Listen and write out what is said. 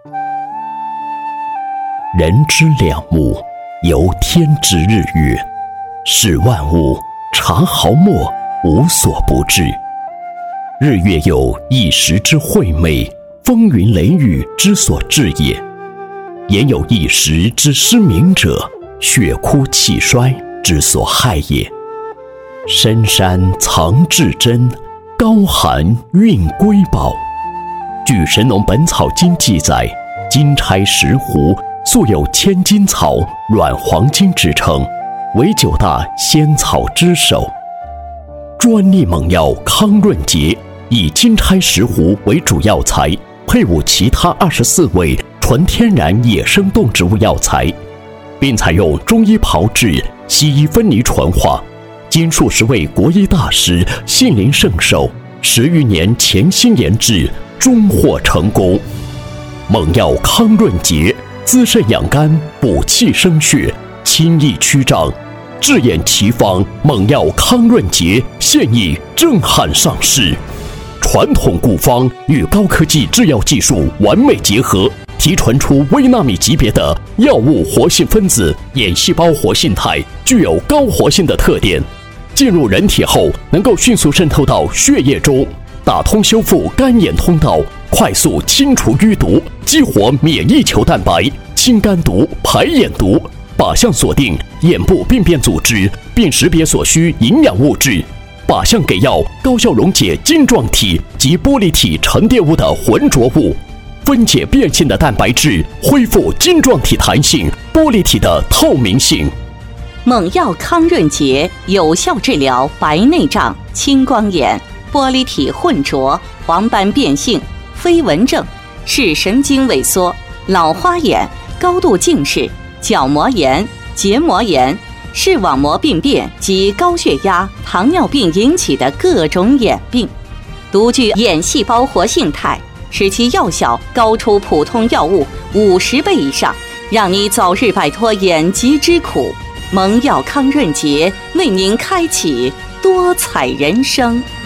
人之两目，由天之日月，使万物察毫末，无所不至。日月有一时之晦昧，风云雷雨之所至也；言有一时之失明者，血枯气衰之所害也。深山藏至真，高寒蕴瑰宝。据《神农本草经》记载，金钗石斛素有千金草、软黄金之称，为9大仙草之首。专利猛药康润节以金钗石斛为主药材，配伍其他24味纯天然野生动植物药材，并采用中医炮制、西医分离纯化，经数十位国医大师信临圣手，10余年潜心研制，终获成功。猛药康润节滋肾养肝，补气生血，清益驱胀。治眼奇方猛药康润节现已震撼上市，传统古方与高科技制药技术完美结合，提纯出微纳米级别的药物活性分子眼细胞活性肽，具有高活性的特点。进入人体后，能够迅速渗透到血液中，打通修复肝眼通道，快速清除淤毒，激活免疫球蛋白，清肝毒、排眼毒，靶向锁定眼部病变组织，并识别所需营养物质，靶向给药高效溶解晶状体及玻璃体沉淀物的浑浊物，分解变性的蛋白质，恢复晶状体弹性、玻璃体的透明性。 猛药康润节有效治疗白内障、青光眼、玻璃体混浊、黄斑变性、飞蚊症、视神经萎缩、老花眼、高度近视、角膜炎、结膜炎、视网膜病变及高血压、糖尿病引起的各种眼病。独具眼细胞活性肽，使其药效高出普通药物50倍以上，让你早日摆脱眼疾之苦。猛药康润节为您开启多彩人生。